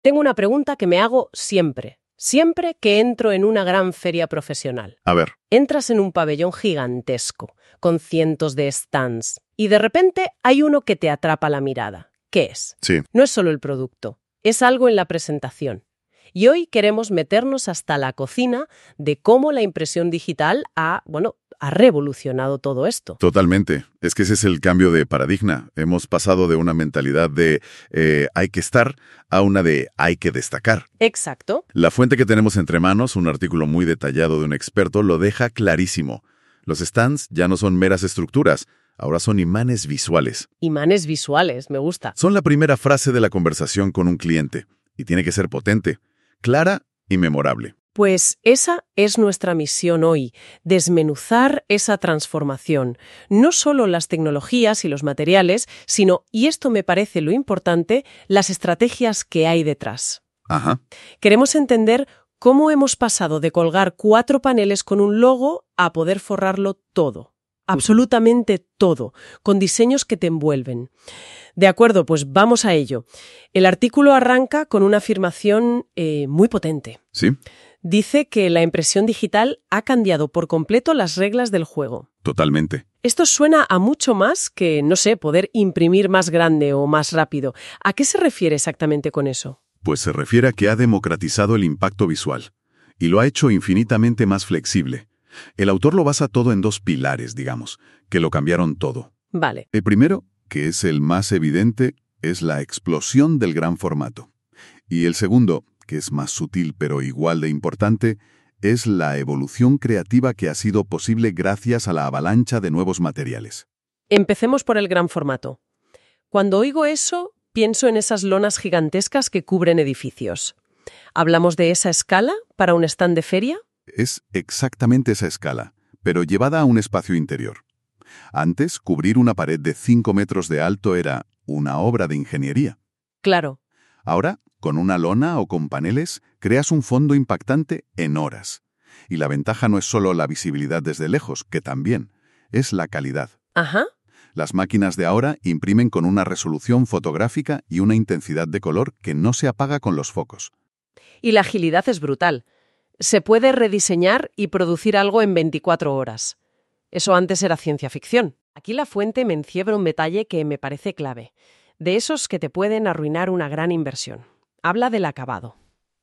Tengo una pregunta que me hago siempre que entro en una gran feria profesional. A ver. Entras en un pabellón gigantesco, con cientos de stands, y de repente hay uno que te atrapa la mirada. ¿Qué es? Sí. No es solo el producto, es algo en la presentación. Y hoy queremos meternos hasta la cocina de cómo la impresión digital ha revolucionado todo esto. Totalmente. Es que ese es el cambio de paradigma. Hemos pasado de una mentalidad de hay que estar a una de hay que destacar. Exacto. La fuente que tenemos entre manos, un artículo muy detallado de un experto, lo deja clarísimo. Los stands ya no son meras estructuras, ahora son imanes visuales. Imanes visuales, me gusta. Son la primera frase de la conversación con un cliente, y tiene que ser potente, clara y memorable. Pues esa es nuestra misión hoy, desmenuzar esa transformación. No solo las tecnologías y los materiales, sino, y esto me parece lo importante, las estrategias que hay detrás. Ajá. Queremos entender cómo hemos pasado de colgar 4 paneles con un logo a poder forrarlo todo. Absolutamente todo, con diseños que te envuelven. De acuerdo, pues vamos a ello. El artículo arranca con una afirmación muy potente. ¿Sí? Dice que la impresión digital ha cambiado por completo las reglas del juego. Totalmente. Esto suena a mucho más que, no sé, poder imprimir más grande o más rápido. ¿A qué se refiere exactamente con eso? Pues se refiere a que ha democratizado el impacto visual y lo ha hecho infinitamente más flexible. El autor lo basa todo en 2 pilares, digamos, que lo cambiaron todo. Vale. El primero, que es el más evidente, es la explosión del gran formato. Y el segundo, que es más sutil pero igual de importante, es la evolución creativa que ha sido posible gracias a la avalancha de nuevos materiales. Empecemos por el gran formato. Cuando oigo eso, pienso en esas lonas gigantescas que cubren edificios. ¿Hablamos de esa escala para un stand de feria? Es exactamente esa escala, pero llevada a un espacio interior. Antes, cubrir una pared de 5 metros de alto era una obra de ingeniería. Claro. Ahora, con una lona o con paneles, creas un fondo impactante en horas. Y la ventaja no es solo la visibilidad desde lejos, que también, es la calidad. Ajá. Las máquinas de ahora imprimen con una resolución fotográfica y una intensidad de color que no se apaga con los focos. Y la agilidad es brutal. Se puede rediseñar y producir algo en 24 horas. Eso antes era ciencia ficción. Aquí la fuente me encierra un detalle que me parece clave. De esos que te pueden arruinar una gran inversión. Habla del acabado.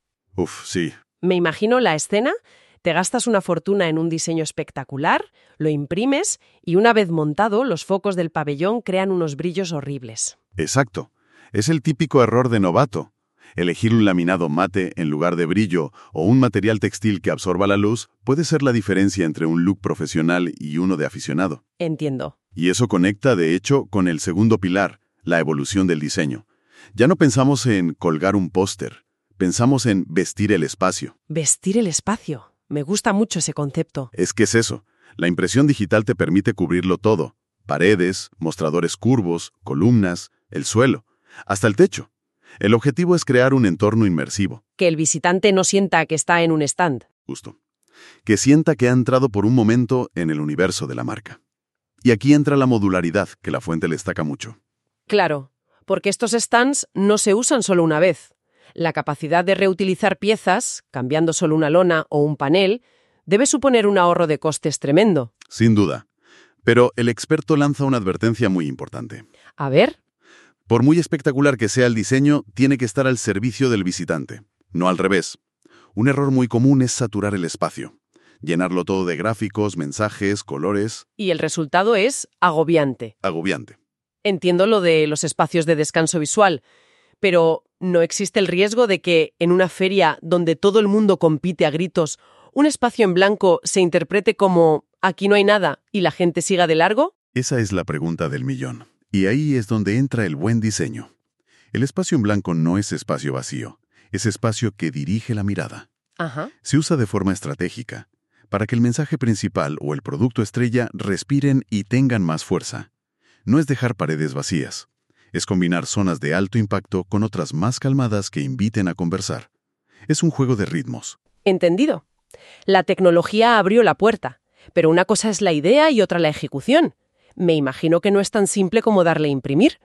Sí. Me imagino la escena, te gastas una fortuna en un diseño espectacular, lo imprimes y una vez montado, los focos del pabellón crean unos brillos horribles. Exacto. Es el típico error de novato. Elegir un laminado mate en lugar de brillo o un material textil que absorba la luz puede ser la diferencia entre un look profesional y uno de aficionado. Entiendo. Y eso conecta, de hecho, con el segundo pilar, la evolución del diseño. Ya no pensamos en colgar un póster, pensamos en vestir el espacio. Vestir el espacio. Me gusta mucho ese concepto. Es que es eso. La impresión digital te permite cubrirlo todo. Paredes, mostradores curvos, columnas, el suelo, hasta el techo. El objetivo es crear un entorno inmersivo. Que el visitante no sienta que está en un stand. Justo. Que sienta que ha entrado por un momento en el universo de la marca. Y aquí entra la modularidad, que la fuente le destaca mucho. Claro, porque estos stands no se usan solo una vez. La capacidad de reutilizar piezas, cambiando solo una lona o un panel, debe suponer un ahorro de costes tremendo. Sin duda. Pero el experto lanza una advertencia muy importante. A ver. Por muy espectacular que sea el diseño, tiene que estar al servicio del visitante, no al revés. Un error muy común es saturar el espacio, llenarlo todo de gráficos, mensajes, colores. Y el resultado es agobiante. Agobiante. Entiendo lo de los espacios de descanso visual, pero ¿no existe el riesgo de que en una feria donde todo el mundo compite a gritos, un espacio en blanco se interprete como aquí no hay nada y la gente siga de largo? Esa es la pregunta del millón. Y ahí es donde entra el buen diseño. El espacio en blanco no es espacio vacío, es espacio que dirige la mirada. Ajá. Se usa de forma estratégica, para que el mensaje principal o el producto estrella respiren y tengan más fuerza. No es dejar paredes vacías, es combinar zonas de alto impacto con otras más calmadas que inviten a conversar. Es un juego de ritmos. Entendido. La tecnología abrió la puerta, pero una cosa es la idea y otra la ejecución. Me imagino que no es tan simple como darle a imprimir.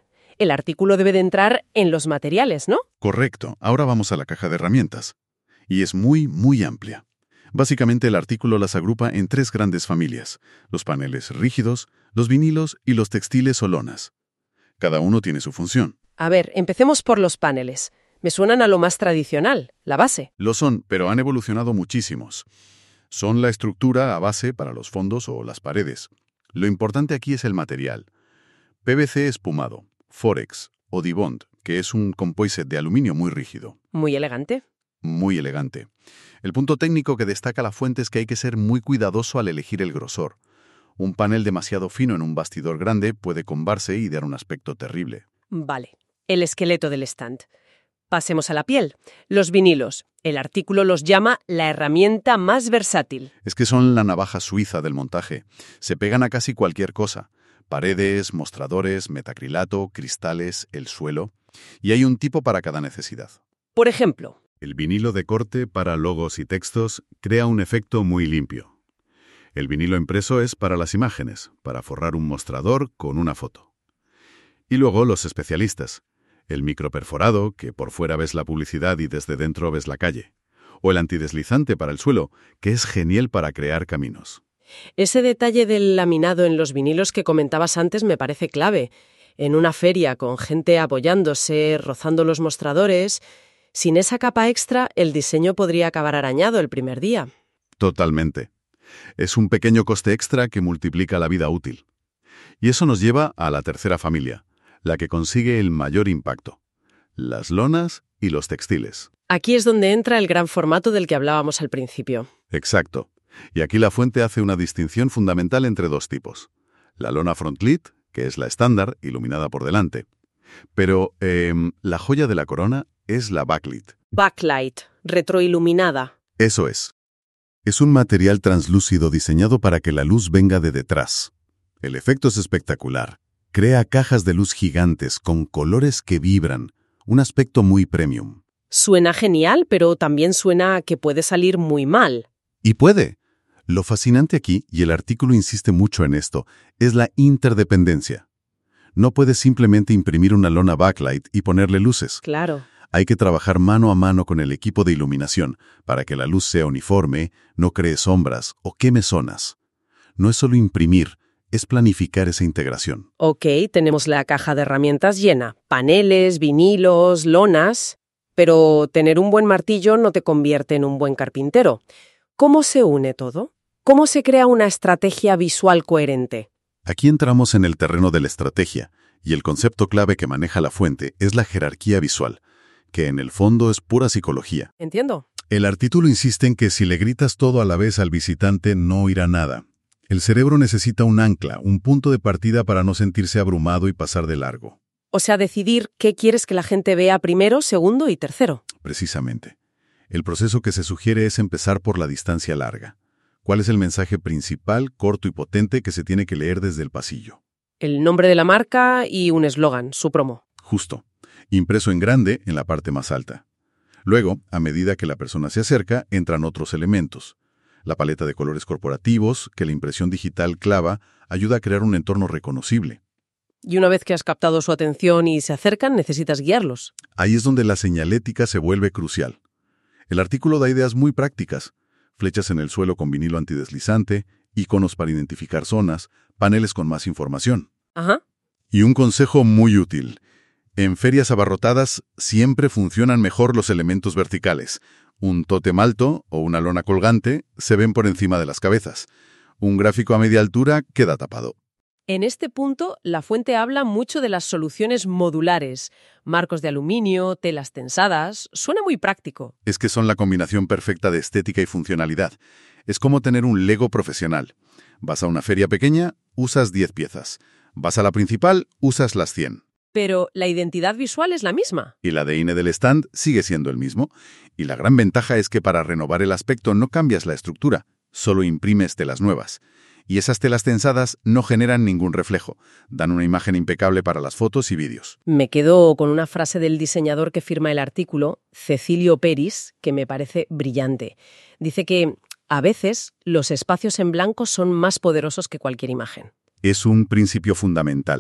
el artículo debe de entrar en los materiales, ¿no? Correcto. Ahora vamos a la caja de herramientas. Y es muy, muy amplia. Básicamente el artículo las agrupa en 3 grandes familias: los paneles rígidos, los vinilos y los textiles o lonas. Cada uno tiene su función. A ver, empecemos por los paneles. Me suenan a lo más tradicional, la base. Lo son, pero han evolucionado muchísimos. Son la estructura a base para los fondos o las paredes. Lo importante aquí es el material. PVC espumado, Forex o Dibond, que es un composite de aluminio muy rígido. Muy elegante. Muy elegante. El punto técnico que destaca la fuente es que hay que ser muy cuidadoso al elegir el grosor. Un panel demasiado fino en un bastidor grande puede combarse y dar un aspecto terrible. Vale, el esqueleto del stand. Pasemos a la piel. Los vinilos. El artículo los llama la herramienta más versátil. Es que son la navaja suiza del montaje. Se pegan a casi cualquier cosa: paredes, mostradores, metacrilato, cristales, el suelo. Y hay un tipo para cada necesidad. Por ejemplo, El vinilo de corte para logos y textos crea un efecto muy limpio. El vinilo impreso es para las imágenes, para forrar un mostrador con una foto. Y luego los especialistas: el microperforado, que por fuera ves la publicidad y desde dentro ves la calle. O el antideslizante para el suelo, que es genial para crear caminos. ese detalle del laminado en los vinilos que comentabas antes me parece clave. En una feria con gente apoyándose, rozando los mostradores, sin esa capa extra, el diseño podría acabar arañado el primer día. Totalmente. Es un pequeño coste extra que multiplica la vida útil. Y eso nos lleva a la tercera familia, la que consigue el mayor impacto: las lonas y los textiles. Aquí es donde entra el gran formato del que hablábamos al principio. Exacto. Y aquí la fuente hace una distinción fundamental entre 2 tipos: la lona frontlit, que es la estándar, iluminada por delante. Pero la joya de la corona es la backlit. Backlight, retroiluminada. Eso es. Es un material translúcido diseñado para que la luz venga de detrás. El efecto es espectacular. Crea cajas de luz gigantes con colores que vibran, un aspecto muy premium. Suena genial, pero también suena a que puede salir muy mal. Y puede. Lo fascinante aquí, y el artículo insiste mucho en esto, es la interdependencia. No puedes simplemente imprimir una lona backlight y ponerle luces. Claro. Hay que trabajar mano a mano con el equipo de iluminación para que la luz sea uniforme, no cree sombras o queme zonas. No es solo imprimir, es planificar esa integración. Ok, tenemos la caja de herramientas llena. Paneles, vinilos, lonas. Pero tener un buen martillo no te convierte en un buen carpintero. ¿Cómo se une todo? ¿Cómo se crea una estrategia visual coherente? Aquí entramos en el terreno de la estrategia, y el concepto clave que maneja la fuente es la jerarquía visual, que en el fondo es pura psicología. Entiendo. El artículo insiste en que si le gritas todo a la vez al visitante no oirá nada. El cerebro necesita un ancla, un punto de partida para no sentirse abrumado y pasar de largo. O sea, decidir qué quieres que la gente vea primero, segundo y tercero. Precisamente. El proceso que se sugiere es empezar por la distancia larga. ¿Cuál es el mensaje principal, corto y potente que se tiene que leer desde el pasillo? El nombre de la marca y un eslogan, su promo. Justo. Impreso en grande en la parte más alta. Luego, a medida que la persona se acerca, entran otros elementos. La paleta de colores corporativos, que la impresión digital clava, ayuda a crear un entorno reconocible. Y una vez que has captado su atención y se acercan, necesitas guiarlos. Ahí es donde la señalética se vuelve crucial. El artículo da ideas muy prácticas: flechas en el suelo con vinilo antideslizante, iconos para identificar zonas, paneles con más información. Ajá. Y un consejo muy útil: en ferias abarrotadas siempre funcionan mejor los elementos verticales. Un tótem alto o una lona colgante se ven por encima de las cabezas. Un gráfico a media altura queda tapado. En este punto, la fuente habla mucho de las soluciones modulares. Marcos de aluminio, telas tensadas. Suena muy práctico. Es que son la combinación perfecta de estética y funcionalidad. Es como tener un Lego profesional. Vas a una feria pequeña, usas 10 piezas. Vas a la principal, usas las 100. Pero la identidad visual es la misma. Y el ADN del stand sigue siendo el mismo. Y la gran ventaja es que para renovar el aspecto no cambias la estructura, solo imprimes telas nuevas. Y esas telas tensadas no generan ningún reflejo, dan una imagen impecable para las fotos y vídeos. Me quedo con una frase del diseñador que firma el artículo, Cecilio Peris, que me parece brillante. Dice que, a veces, los espacios en blanco son más poderosos que cualquier imagen. Es un principio fundamental.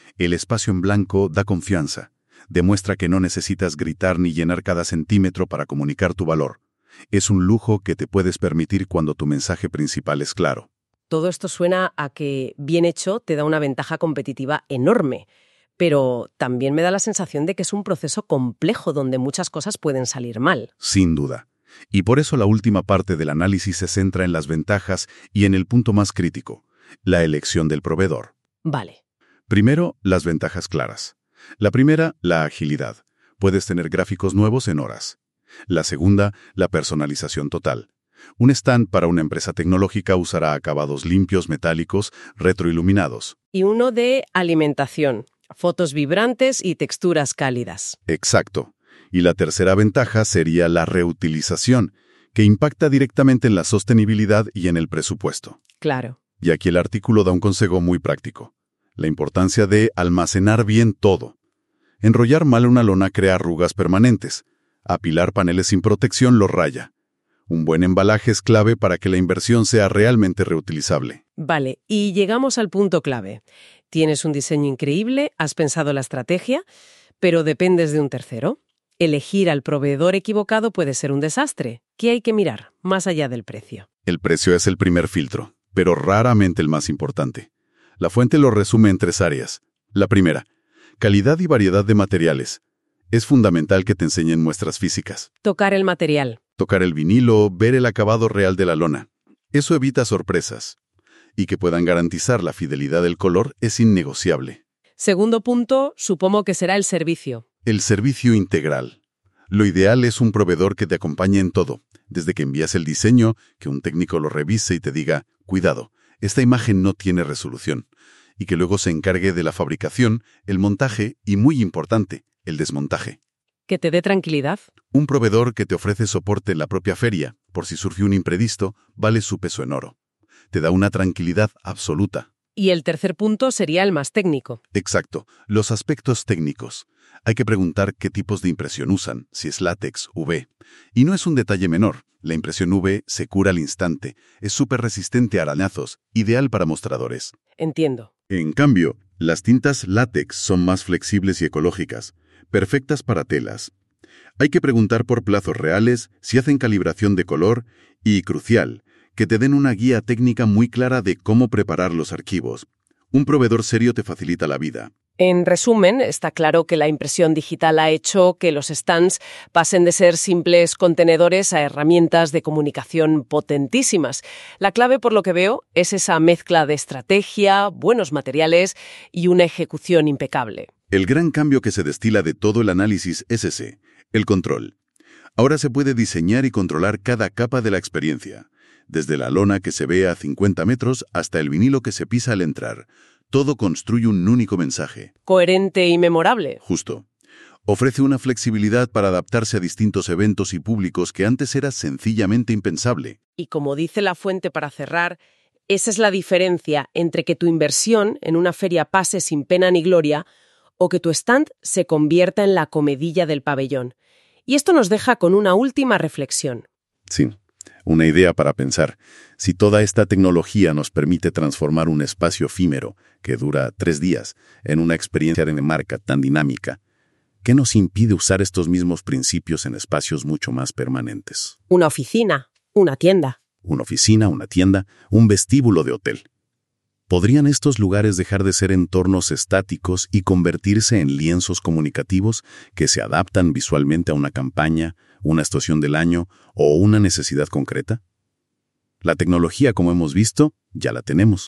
El espacio en blanco da confianza. Demuestra que no necesitas gritar ni llenar cada centímetro para comunicar tu valor. Es un lujo que te puedes permitir cuando tu mensaje principal es claro. Todo esto suena a que, bien hecho, te da una ventaja competitiva enorme, pero también me da la sensación de que es un proceso complejo donde muchas cosas pueden salir mal. Sin duda. Y por eso la última parte del análisis se centra en las ventajas y en el punto más crítico, la elección del proveedor. Vale. Primero, las ventajas claras. La primera, la agilidad. Puedes tener gráficos nuevos en horas. La segunda, la personalización total. Un stand para una empresa tecnológica usará acabados limpios, metálicos, retroiluminados. Y uno de alimentación, fotos vibrantes y texturas cálidas. Exacto. Y la tercera ventaja sería la reutilización, que impacta directamente en la sostenibilidad y en el presupuesto. Claro. Y aquí el artículo da un consejo muy práctico. La importancia de almacenar bien todo. Enrollar mal una lona crea arrugas permanentes. Apilar paneles sin protección los raya. Un buen embalaje es clave para que la inversión sea realmente reutilizable. Vale, y llegamos al punto clave. Tienes un diseño increíble, has pensado la estrategia, pero dependes de un tercero. Elegir al proveedor equivocado puede ser un desastre. ¿Qué hay que mirar, más allá del precio? El precio es el primer filtro, pero raramente el más importante. La fuente lo resume en 3 áreas. La primera, calidad y variedad de materiales. Es fundamental que te enseñen muestras físicas. Tocar el material. Tocar el vinilo, ver el acabado real de la lona. Eso evita sorpresas. Y que puedan garantizar la fidelidad del color es innegociable. Segundo punto, supongo que será el servicio. El servicio integral. Lo ideal es un proveedor que te acompañe en todo, desde que envías el diseño, que un técnico lo revise y te diga, cuidado, esta imagen no tiene resolución, y que luego se encargue de la fabricación, el montaje y, muy importante, el desmontaje. Que te dé tranquilidad. Un proveedor que te ofrece soporte en la propia feria, por si surge un imprevisto, vale su peso en oro. Te da una tranquilidad absoluta. Y el tercer punto sería el más técnico. Exacto, los aspectos técnicos. Hay que preguntar qué tipos de impresión usan, si es látex, UV. Y no es un detalle menor. La impresión UV se cura al instante, es súper resistente a arañazos, ideal para mostradores. Entiendo. En cambio, las tintas látex son más flexibles y ecológicas, perfectas para telas. Hay que preguntar por plazos reales, si hacen calibración de color y, crucial, que te den una guía técnica muy clara de cómo preparar los archivos. Un proveedor serio te facilita la vida. En resumen, está claro que la impresión digital ha hecho que los stands pasen de ser simples contenedores a herramientas de comunicación potentísimas. La clave, por lo que veo, es esa mezcla de estrategia, buenos materiales y una ejecución impecable. El gran cambio que se destila de todo el análisis es ese, el control. Ahora se puede diseñar y controlar cada capa de la experiencia, desde la lona que se ve a 50 metros hasta el vinilo que se pisa al entrar. Todo construye un único mensaje. Coherente y memorable. Justo. Ofrece una flexibilidad para adaptarse a distintos eventos y públicos que antes era sencillamente impensable. Y como dice la fuente para cerrar, esa es la diferencia entre que tu inversión en una feria pase sin pena ni gloria o que tu stand se convierta en la comedilla del pabellón. Y esto nos deja con una última reflexión. Sí. Una idea para pensar. Si toda esta tecnología nos permite transformar un espacio efímero, que dura 3 días, en una experiencia de marca tan dinámica, ¿qué nos impide usar estos mismos principios en espacios mucho más permanentes? Una oficina, una tienda. Una oficina, una tienda, un vestíbulo de hotel. ¿Podrían estos lugares dejar de ser entornos estáticos y convertirse en lienzos comunicativos que se adaptan visualmente a una campaña, una estación del año o una necesidad concreta? La tecnología, como hemos visto, ya la tenemos.